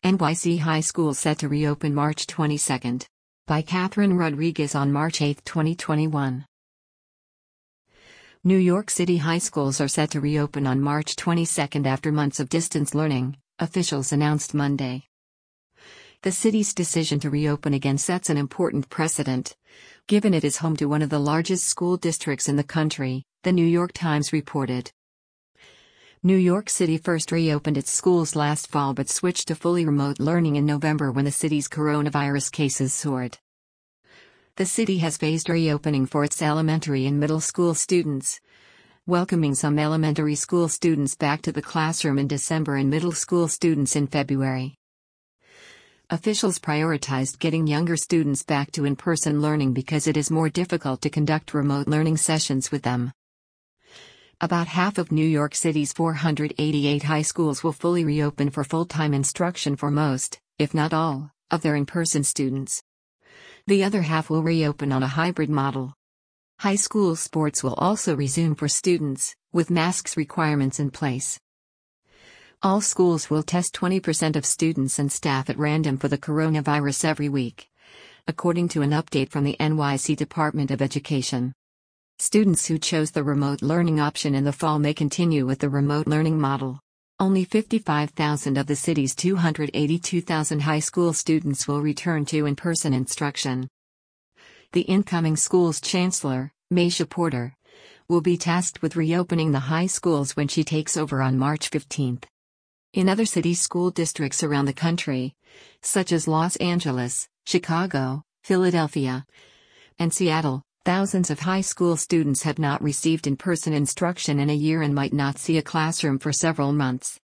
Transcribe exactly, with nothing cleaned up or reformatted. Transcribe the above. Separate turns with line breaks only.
N Y C high schools set to reopen March twenty-second. By Catherine Rodriguez on March eighth, twenty twenty-one. New York City high schools are set to reopen on March twenty-second after months of distance learning, officials announced Monday. The city's decision to reopen again sets an important precedent, given it is home to one of the largest school districts in the country, The New York Times reported. New York City first reopened its schools last fall but switched to fully remote learning in November when the city's coronavirus cases soared. The city has phased reopening for its elementary and middle school students, welcoming some elementary school students back to the classroom in December and middle school students in February. Officials prioritized getting younger students back to in-person learning because it is more difficult to conduct remote learning sessions with them. About half of New York City's four hundred eighty-eight high schools will fully reopen for full-time instruction for most, if not all, of their in-person students. The other half will reopen on a hybrid model. High school sports will also resume for students, with masks requirements in place. All schools will test twenty percent of students and staff at random for the coronavirus every week, according to an update from the N Y C Department of Education. Students who chose the remote learning option in the fall may continue with the remote learning model. Only fifty-five thousand of the city's two hundred eighty-two thousand high school students will return to in-person instruction. The incoming school's chancellor, Meisha Porter, will be tasked with reopening the high schools when she takes over on March fifteenth. In other city school districts around the country, such as Los Angeles, Chicago, Philadelphia, and Seattle, thousands of high school students have not received in-person instruction in a year and might not see a classroom for several months.